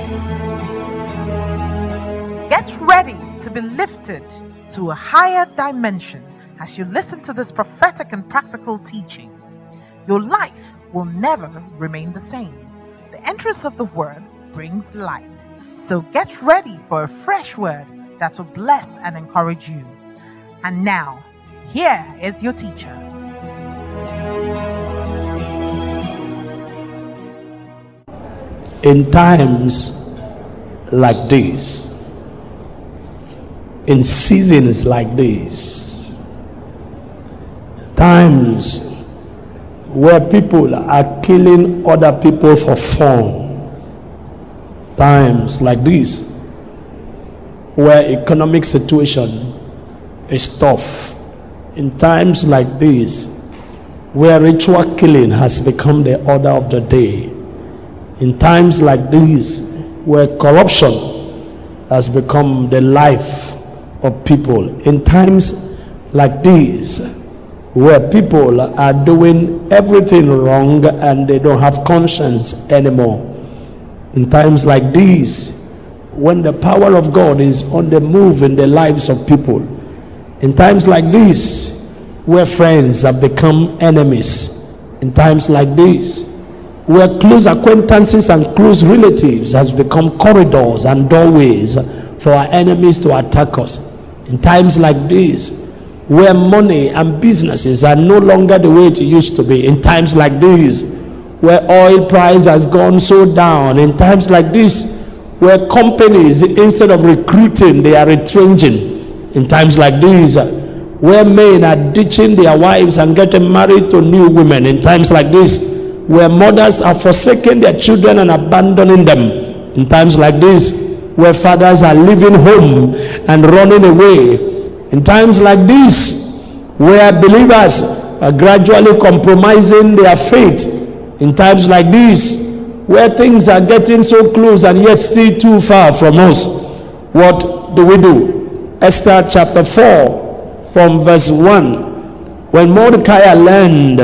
Get ready to be lifted to a higher dimension as you listen to this prophetic and practical teaching. Your life will never remain the same. The entrance of the word brings light. So get ready for a fresh word that will bless and encourage you. And now, here is your teacher. In times like this, in seasons like this, times where people are killing other people for fun, times like this where economic situation is tough, in times like this where ritual killing has become the order of the day, in times like this where corruption has become the life of people, in times like this where people are doing everything wrong and they don't have conscience anymore, in times like this when the power of God is on the move in the lives of people, in times like this where friends have become enemies, in times like this where close acquaintances and close relatives has become corridors and doorways for our enemies to attack us, in times like this where money and businesses are no longer the way it used to be, in times like this where oil price has gone so down, in times like this where companies, instead of recruiting, they are retrenching, in times like this where men are ditching their wives and getting married to new women, in times like this where mothers are forsaking their children and abandoning them, in times like this where fathers are leaving home and running away, in times like this where believers are gradually compromising their faith, in times like this where things are getting so close and yet still too far from us, what do? Esther chapter 4 from verse 1. When Mordecai learned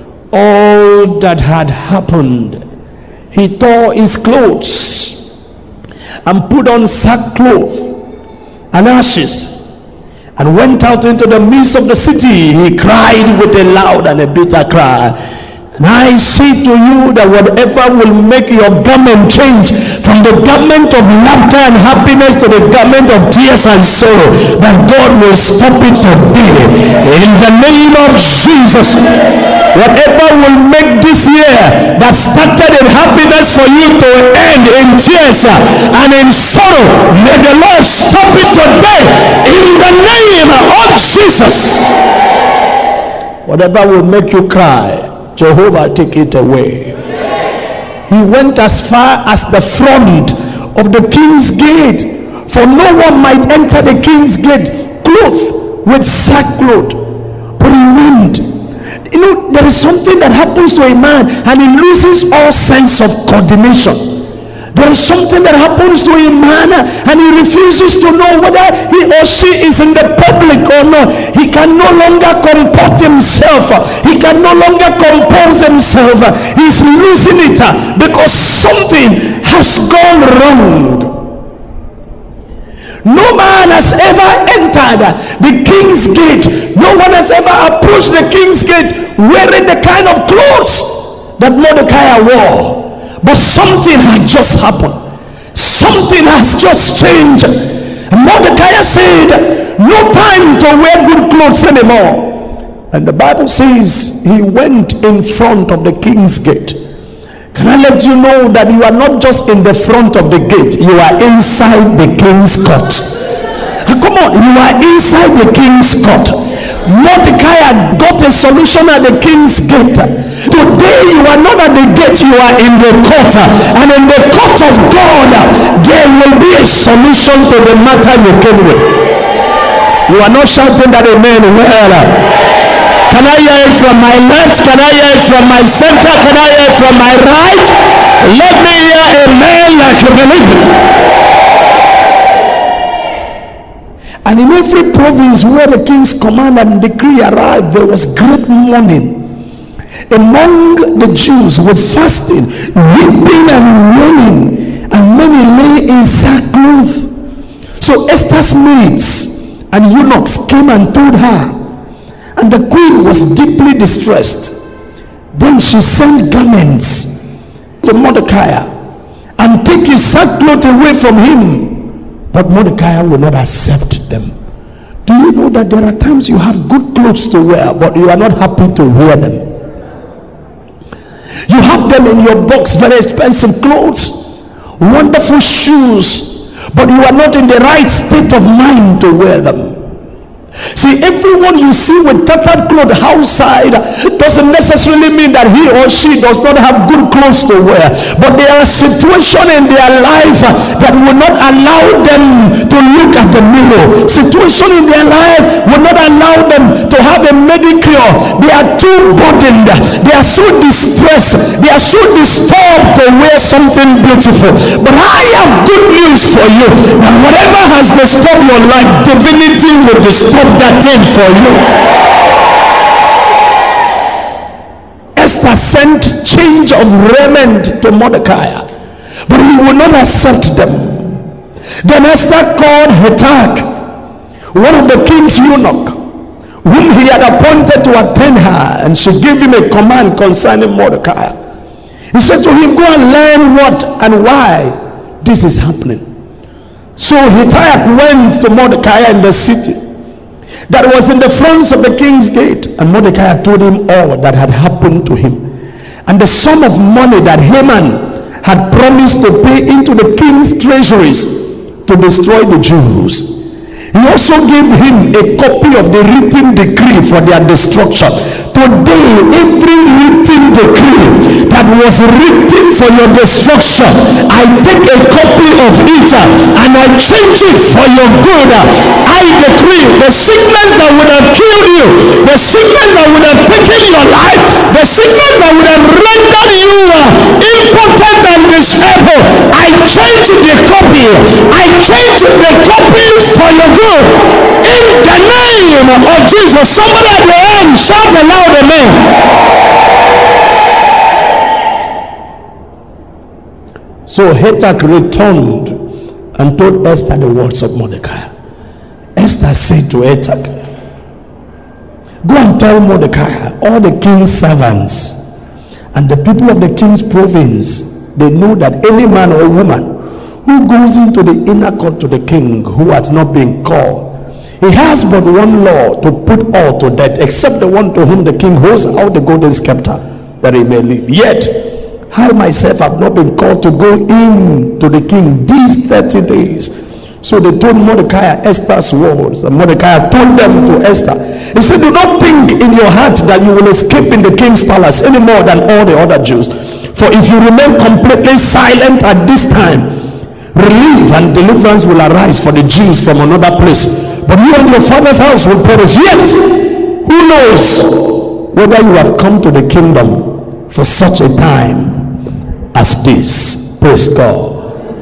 all that had happened, he tore his clothes and put on sackcloth and ashes and went out into the midst of the city. He cried with a loud and a bitter cry. And I say to you that whatever will make your garment change from the garment of laughter and happiness to the garment of tears and sorrow, that God will stop it today in the name of Jesus. Whatever will make this year that started in happiness for you to end in tears and in sorrow, may the Lord stop it today in the name of Jesus. Whatever will make you cry, Jehovah, take it away. He went as far as the front of the king's gate, for no one might enter the king's gate clothed with sackcloth. But he went. You know, there is something that happens to a man and he loses all sense of coordination. There is something that happens to a man and he refuses to know whether he or she is in the public or not. He can no longer comport himself. He can no longer compose himself. He's losing it because something has gone wrong. No man has ever entered the king's gate. No one has ever approached the king's gate wearing the kind of clothes that Mordecai wore. But something had just happened. Something has just changed. And Mordecai said, no time to wear good clothes anymore. And the Bible says he went in front of the king's gate. Can I let you know that you are not just in the front of the gate, you are inside the king's court. Come on, you are inside the king's court. Mordecai had got a solution at the king's gate. Today you are not at the gate, you are in the court. And in the court of God, there will be a solution to the matter you came with. You are not shouting that amen well. Can I hear it from my left? Can I hear it from my center? Can I hear it from my right? Let me hear amen like you believe it. And in every province where the king's command and decree arrived, there was great mourning among the Jews with fasting, weeping and wailing, and many So Esther's maids and eunuchs came and told her, and the queen was deeply distressed. Then she sent garments to Mordecai and take his sackcloth away from him. But Mordecai will not accept them. Do you know that there are times you have good clothes to wear, but you are not happy to wear them? You have them in your box, very expensive clothes, wonderful shoes, but you are not in the right state of mind to wear them. See, everyone you see with tattered clothes outside doesn't necessarily mean that he or she does not have good clothes to wear, but there are situations in their life that will not allow them to look at the mirror. Situation in their life will not allow them to have a medicure. They are too burdened, they are so distressed, they are so disturbed to wear something beautiful. But I have good news for you, that whatever has disturbed your life, divinity will disturb that thing for you. Esther sent change of raiment to Mordecai, but he would not accept them. Then Esther called Hathach, one of the king's eunuch, whom he had appointed to attend her, and she gave him a command concerning Mordecai. He said to him, go and learn what and why this is happening. So Hathach went to Mordecai in the city that was in the front of the king's gate, and Mordecai told him all that had happened to him, and the sum of money that Haman had promised to pay into the king's treasuries to destroy the Jews. He also gave him a copy of the written decree for their destruction. Today, every written decree that was written for your destruction, I take a copy of it and I change it for your good. I decree the sickness that would have killed you, the sickness that would have taken your life, the sickness that would have rendered you impotent and disabled, I change the copy. I change the copy for your good. In the name of Jesus. Somebody at the end shout aloud, amen. So Hathach returned and told Esther the words of Mordecai. Esther said to Hathach, go and tell Mordecai, all the king's servants and the people of the king's province, they know that any man or woman who goes into the inner court to the king who has not been called, he has but one law to put all to death, except the one to whom the king holds out the golden scepter, that he may live. Yet I myself have not been called to go in to the king these 30 days. So they told Mordecai Esther's words, and Mordecai told them to Esther. He said, do not think in your heart that you will escape in the king's palace any more than all the other Jews. For if you remain completely silent at this time, relief and deliverance will arise for the Jews from another place, but you and your father's house will perish. Yet who knows whether you have come to the kingdom for such a time as this. Praise God.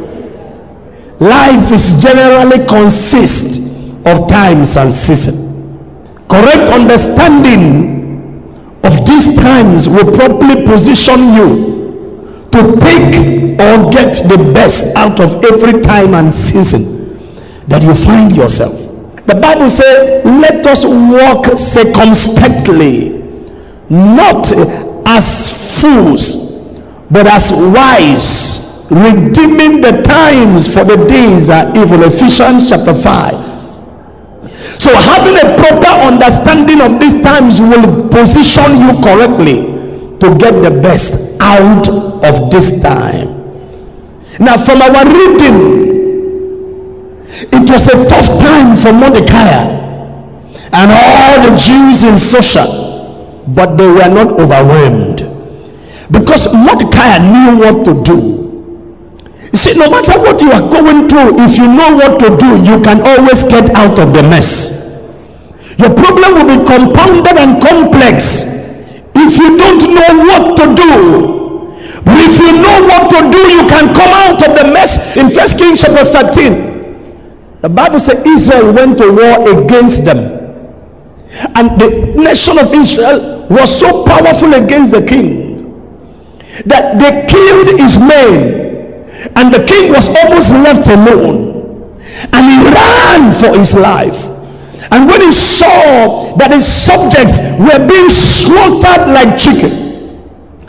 Life is generally consist of times and seasons. Correct understanding of these times will properly position you to take or get the best out of every time and season that you find yourself. The Bible says, let us walk circumspectly, not as fools, but as wise, redeeming the times, for the days are evil. Ephesians chapter 5. So having a proper understanding of these times will position you correctly to get the best out of this time. Now, from our reading, it was a tough time for Mordecai and all the Jews in Shushan, but they were not overwhelmed, because Mordecai knew what to do. You see, no matter what you are going through, if you know what to do, you can always get out of the mess. Your problem will be compounded and complex if you don't know what to do. But if you know what to do, you can come out of the mess. In 1 Kings chapter 13, the Bible says Israel went to war against them, and the nation of Israel was so powerful against the king that they killed his men, and the king was almost left alone. and he ran for his life. And when he saw that his subjects were being slaughtered like chicken,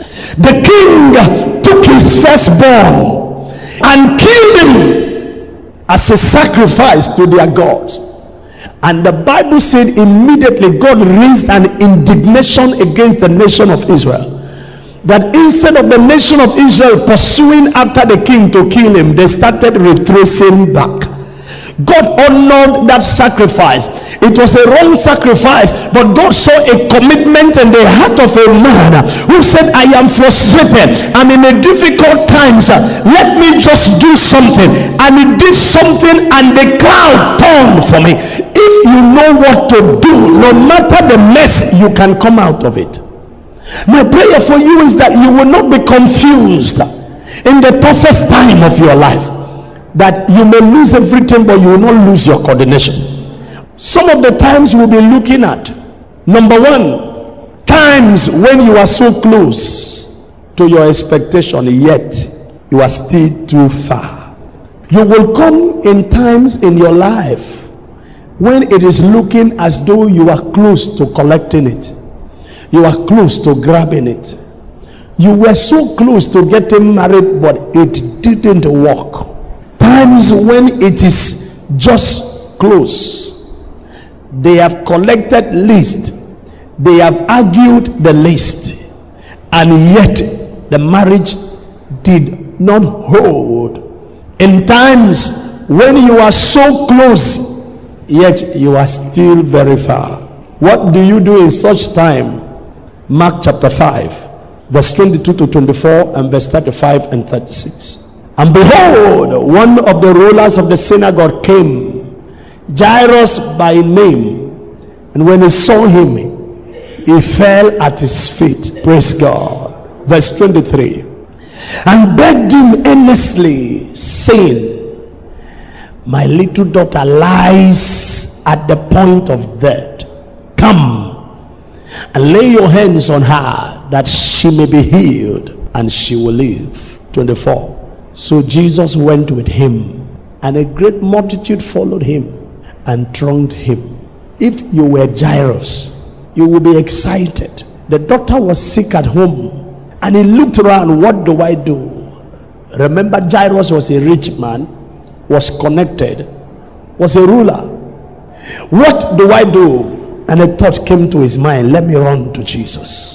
the king took his firstborn and killed him as a sacrifice to their gods. And the Bible said immediately God raised an indignation against the nation of Israel, that instead of the nation of Israel pursuing after the king to kill him, they started retracing back. God honored that sacrifice. It was a wrong sacrifice, but God saw a commitment in the heart of a man who said, I am frustrated, I'm in a difficult times, let me just do something. And he did something, and the cloud turned for me. If you know what to do, no matter the mess, you can come out of it. My prayer for you is that you will not be confused in the toughest time of your life, that you may lose everything but you will not lose your coordination. Some of the times we'll be looking at, number one, times when you are so close to your expectation, yet you are still too far. You will come in times in your life when it is looking as though you are close to collecting it, you are close to grabbing it. You were so close to getting married, but it didn't work. Times when it is just close. They have collected list, they have argued the list, and yet the marriage did not hold. In times when you are so close, yet you are still very far. What do you do in such time? Mark chapter 5, verse 22 to 24, and verse 35 and 36. And behold, one of the rulers of the synagogue came, Jairus by name, and when he saw him, he fell at his feet. Praise God. Verse 23. And begged him earnestly, saying, my little daughter lies at the point of death. Come and lay your hands on her, that she may be healed, and she will live. 24. So Jesus went with him, and a great multitude followed him and thronged him. If you were Jairus, you would be excited. The daughter was sick at home, and he looked around, what do I do? Remember, Jairus was a rich man, was connected, was a ruler. What do I do? And a thought came to his mind, let me run to Jesus.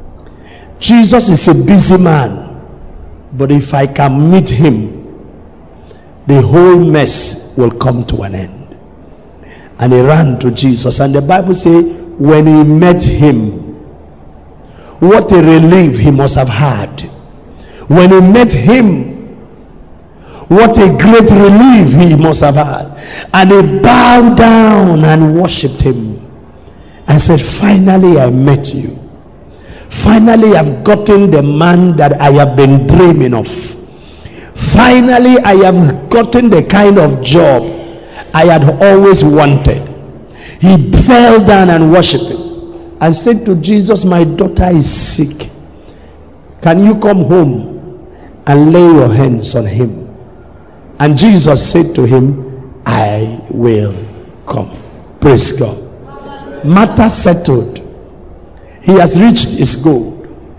Jesus is a busy man, but if I can meet him, the whole mess will come to an end. And he ran to Jesus, and the Bible says when he met him, what a relief he must have had. When he met him, what a great relief he must have had. And he bowed down and worshipped him and said, finally I met you. Finally I've gotten the man that I have been dreaming of. Finally I have gotten the kind of job I had always wanted. He fell down and worshipped him and said to Jesus, my daughter is sick. Can you come home and lay your hands on him? And Jesus said to him, I will come. Praise God. Matter settled. He has reached his goal.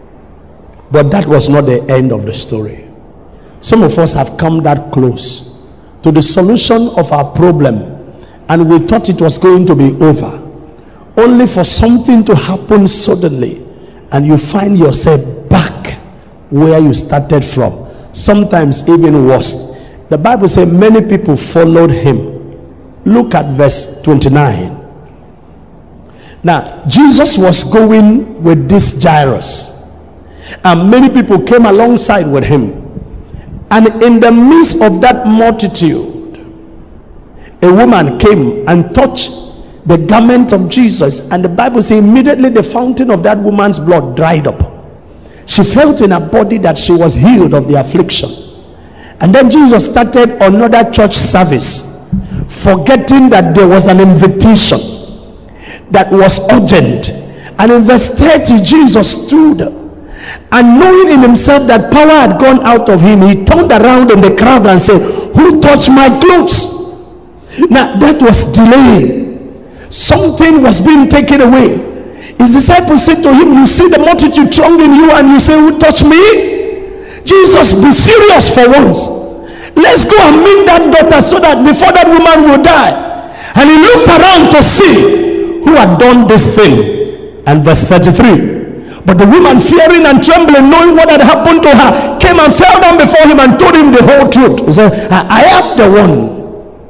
But that was not the end of the story. Some of us have come that close to the solution of our problem, and we thought it was going to be over, only for something to happen suddenly, and you find yourself back where you started from. Sometimes even worse. The Bible says many people followed him. Look at verse 29. Now, Jesus was going with this Jairus, and many people came alongside with him. And in the midst of that multitude, a woman came and touched the garment of Jesus, and the Bible says immediately the fountain of that woman's blood dried up. She felt in her body that she was healed of the affliction. And then Jesus started another church service, forgetting that there was an invitation that was urgent. And in verse 30, Jesus stood, and knowing in himself that power had gone out of him, he turned around in the crowd and said, who touched my clothes? Now that was delay. Something was being taken away. His disciples said to him, you see the multitude thronging you and you say, who touched me? Jesus, be serious for once. Let's go and meet that daughter so that before that woman will die. And he looked around to see who had done this thing. And verse 33. But the woman, fearing and trembling, knowing what had happened to her, came and fell down before him and told him the whole truth. He said, I am the one.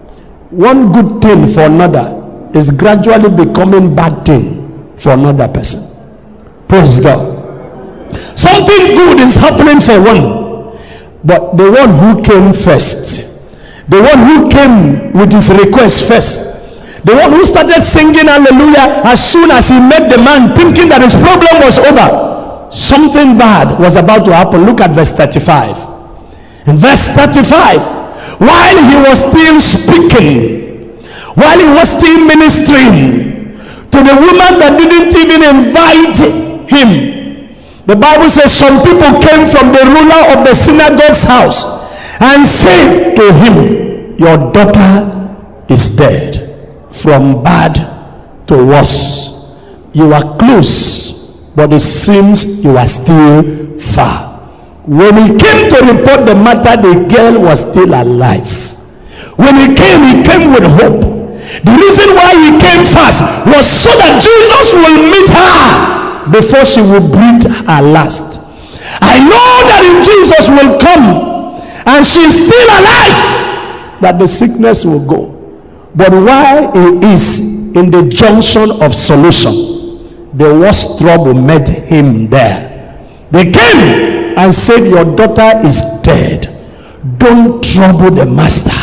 One good thing for another is gradually becoming bad thing for another person. Praise God. Something good is happening for one, but the one who came first, the one who came with his request first, the one who started singing hallelujah as soon as he met the man, thinking that his problem was over, something bad was about to happen. Look at verse 35. In verse 35, while he was still speaking, while he was still ministering to the woman that didn't even invite him, the Bible says some people came from the ruler of the synagogue's house and said to him, your daughter is dead. From bad to worse. You are close, but it seems you are still far. When he came to report the matter, the girl was still alive. When he came with hope. The reason why he came fast was so that Jesus will meet her before she will breathe her last. I know that if Jesus will come and she's still alive, that the sickness will go. But while he is in the junction of solution, the worst trouble met him there. They came and said, your daughter is dead. Don't trouble the master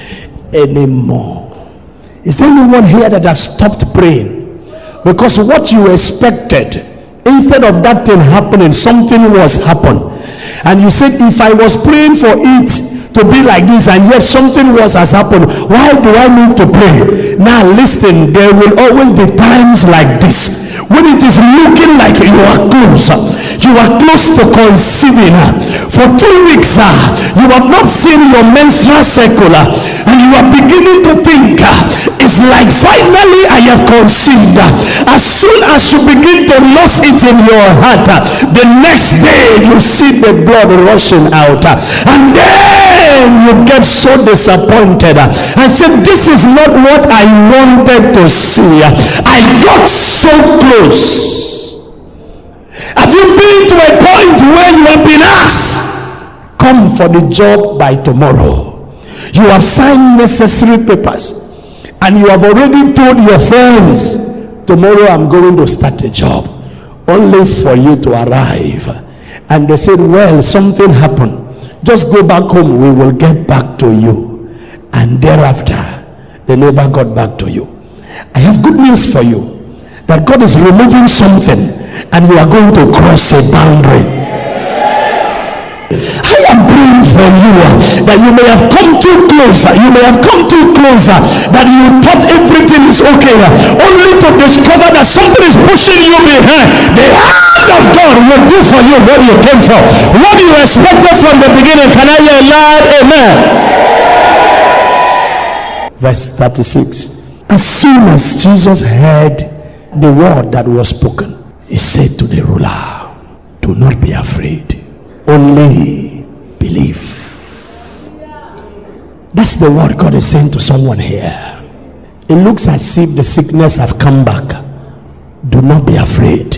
anymore. Is there anyone here that has stopped praying? Because what you expected, instead of that thing happening, something was happened. And you said, if I was praying for it to be like this and yet something worse has happened, why do I need to pray? Now listen, there will always be times like this when it is looking like you are close to conceiving. For 2 weeks you have not seen your menstrual cycle and you are beginning to think it's like finally I have conceived. As soon as you begin to lose it in your heart, the next day you see the blood rushing out, and then you get so disappointed and say, this is not what I wanted to see. I got so close. Have you been to a point where you have been asked, come for the job by tomorrow? You have signed necessary papers and you have already told your friends, tomorrow I'm going to start a job, only for you to arrive. And they said, well, something happened. Just go back home, we will get back to you. And thereafter, they never got back to you. I have good news for you, that God is removing something and you are going to cross a boundary. I am praying for you that you may have come too close, that you you thought everything is okay, only to discover that something is pushing you behind. The hand of God will do for you what you came for, what you expected from the beginning. Can I hear a loud amen? Verse 36. As soon as Jesus heard the word that was spoken, he said to the ruler, do not be afraid, only believe. That's the word God is saying to someone here. It looks as if the sickness have come back. Do not be afraid,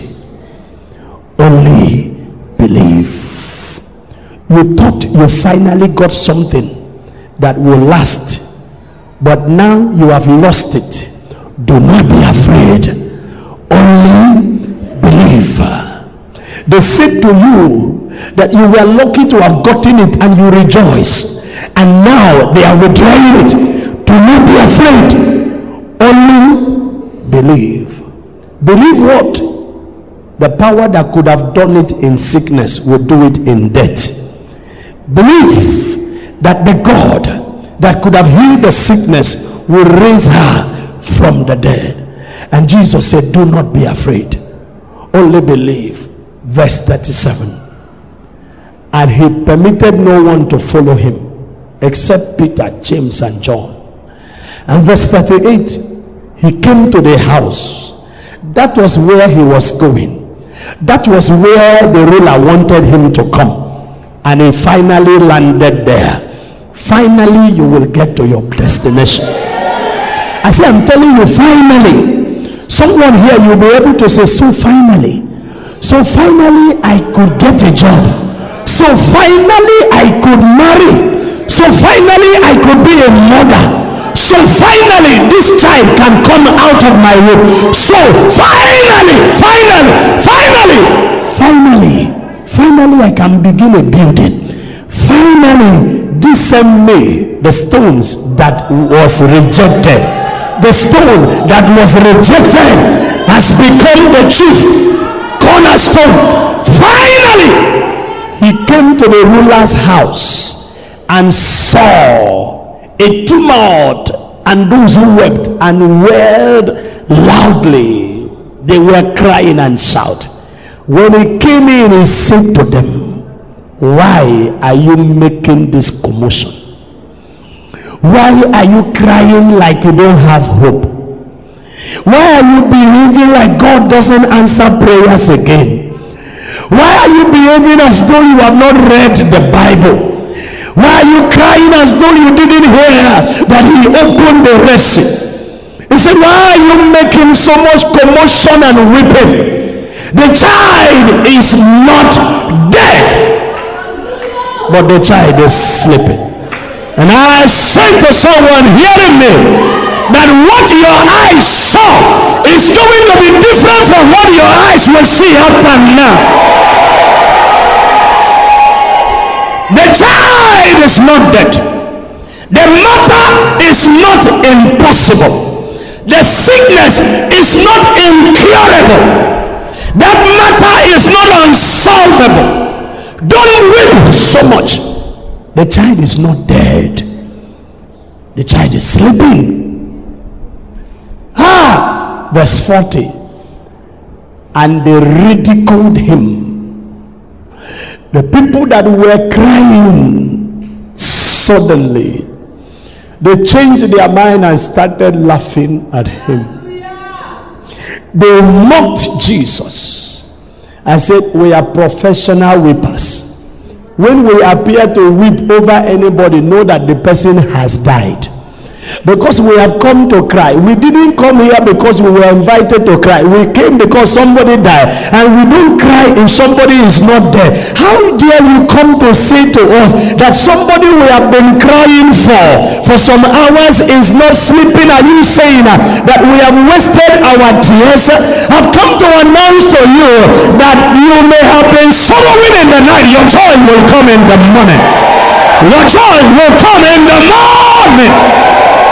only believe. You thought you finally got something that will last, but now you have lost it. Do not be afraid, only believe. They said to you that you were lucky to have gotten it and you rejoice, and now they are withdrawing it. Do not be afraid, only believe. Believe what? The power that could have done it in sickness will do it in death. Believe that the God that could have healed the sickness will raise her from the dead. And Jesus said, do not be afraid, only believe. Verse 37. And he permitted no one to follow him except Peter, James and John. And verse 38, he came to the house. That was where he was going. That was where the ruler wanted him to come. And he finally landed there. Finally, you will get to your destination. I say, I'm telling you, finally. Someone here, you'll be able to say, so finally. So finally, I could get a job. So finally, I could marry. So finally, I could be a mother. So finally, this child can come out of my womb. So finally, I can begin a building. Finally, this same May, the stones that was rejected, the stone that was rejected has become the chief cornerstone. Finally, he came to the ruler's house and saw a tumult and those who wept and wailed loudly. They were crying and shouting. When he came in, he said to them, why are you making this commotion? Why are you crying like you don't have hope? Why are you behaving like God doesn't answer prayers again? Why are you behaving as though you have not read the Bible? Why are you crying as though you didn't hear that he opened the Red Sea? He said, why are you making so much commotion and weeping? The child is not dead, but the child is sleeping. And I say to someone hearing me that what your eyes saw is going to be different from what your eyes will see after now. The child is not dead. The matter is not impossible. The sickness is not incurable. That matter is not unsolvable. Don't weep so much. The child is not dead. The child is sleeping. Verse 40. And they ridiculed him. The people that were crying, suddenly they changed their mind and started laughing at him. They mocked Jesus and said, we are professional weepers. When we appear to weep over anybody, know that the person has died. Because we have come to cry. We didn't come here because we were invited to cry. We came because somebody died. And we don't cry if somebody is not there. How dare you come to say to us that somebody we have been crying for some hours is not sleeping? Are you saying that we have wasted our tears? I've come to announce to you that you may have been sorrowing in the night. Your joy will come in the morning. Your joy will come in the morning.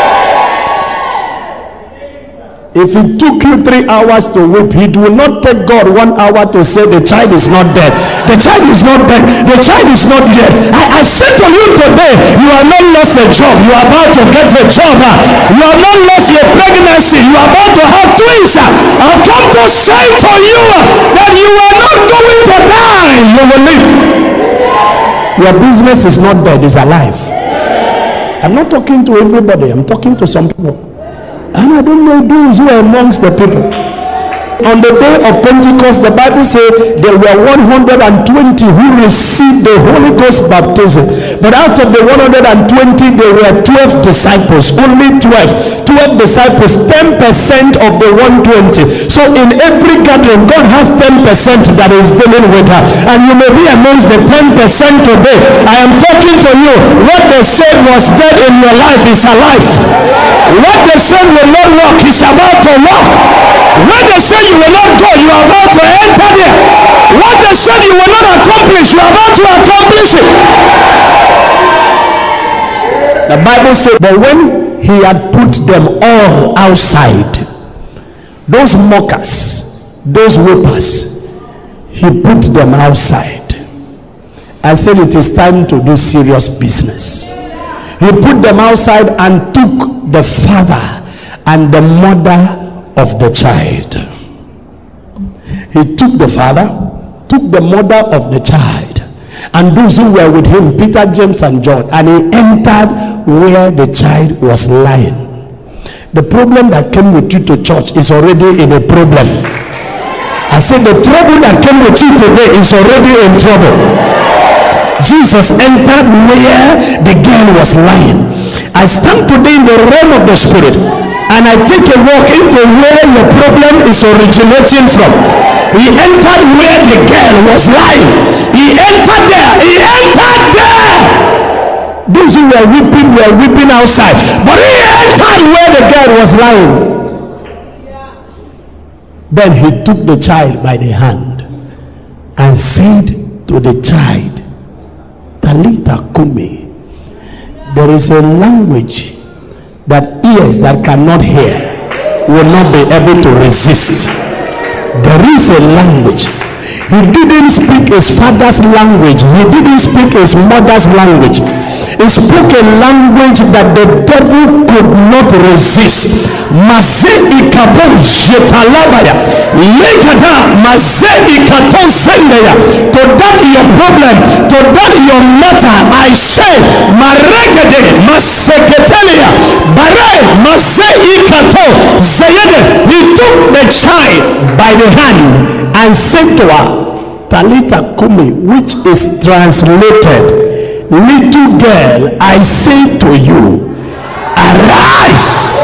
If it took you 3 hours to weep, it will not take God 1 hour to say the child is not dead. The child is not dead. The child is not dead. I said to you today, you have not lost a job. You are about to get a job. You have not lost your pregnancy. You are about to have twins. I've come to say to you that you are not going to die. You will live. Your business is not dead. It's alive. I'm not talking to everybody. I'm talking to some people. And I don't know those who are amongst the people. On the day of Pentecost, the Bible says there were 120 who received the Holy Ghost baptism. But out of the 120, there were 12 disciples. Only 12. 12 disciples, 10% of the 120. So in every gathering, God has 10% that is dealing with her. And you may be amongst the 10% today. I am talking to you. What they said was dead in your life is alive. What they said will not work is about to work. When they say you will not go, you are about to enter there. What they said you will not accomplish, you are about to accomplish it. The Bible said, but when he had put them all outside, those mockers, those weepers, he put them outside and said it is time to do serious business. He put them outside and took the father and the mother of the child. He took the father, took the mother of the child, and those who were with him, Peter, James, and John, and he entered where the child was lying. The problem that came with you to church is already in a problem. I said the trouble that came with you today is already in trouble. Jesus entered where the girl was lying. I stand today in the realm of the spirit, and I take a walk into where your problem is originating from. He entered where the girl was lying. He entered there. He entered there. Those who were weeping outside, but he entered where the girl was lying. Then he took the child by the hand and said to the child, Talita Kumi. There is a language that ears that cannot hear will not be able to resist. There is a language. He didn't speak his father's language. He didn't speak his mother's language. He spoke a language that the devil could not resist. To that your problem, to that your matter, I say, he took the child by the hand and said to her, Talita Kumi, which is translated, little girl, I say to you, arise.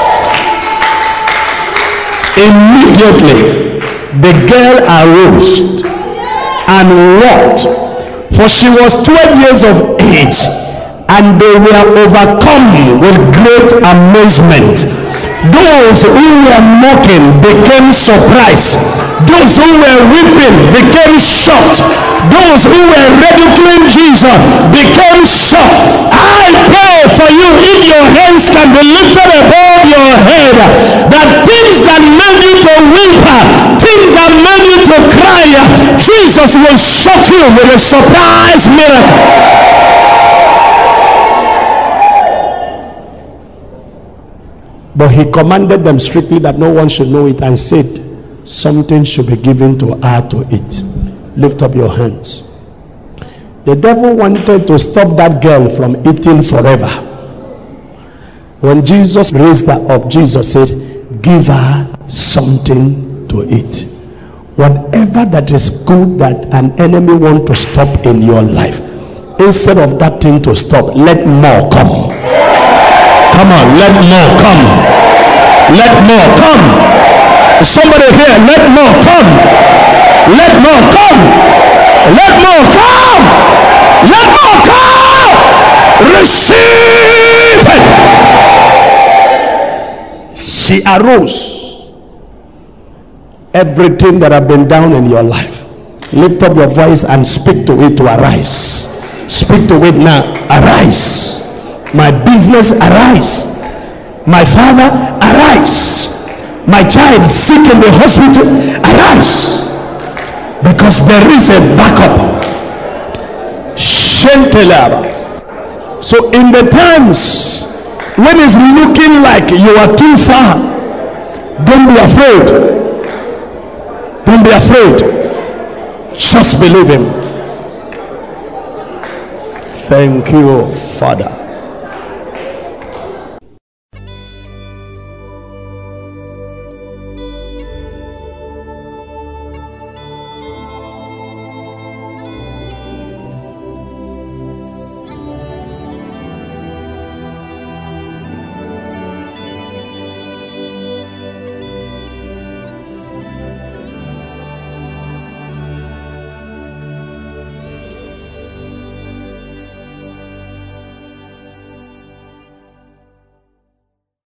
Immediately the girl arose and walked, for she was 12 years of age, and they were overcome with great amazement. Those who were mocking became surprised. Those who were weeping became shocked. Those who were ridiculing Jesus became shocked. I pray for you, if your hands can be lifted above your head, that things that made you to weep, things that made you to cry, Jesus will shock you with a surprise miracle. But he commanded them strictly that no one should know it, and said something should be given to her to eat. Lift up your hands. The devil wanted to stop that girl from eating forever. When Jesus raised her up, Jesus said, give her something to eat. Whatever that is good that an enemy wants to stop in your life, instead of that thing to stop, let more come. Come on, let more come. Let more come. Somebody here, let more come. Let more come. Let more come. Let more come. Receive it. She arose. Everything that have been down in your life, lift up your voice and speak to it to arise. Speak to it now. Arise. My business, arise. My father, arise. My child sick in the hospital, arise. Because there is a backup. Shentelaba. So in the times when it's looking like you are too far, don't be afraid. Don't be afraid. Just believe him. Thank you, Father.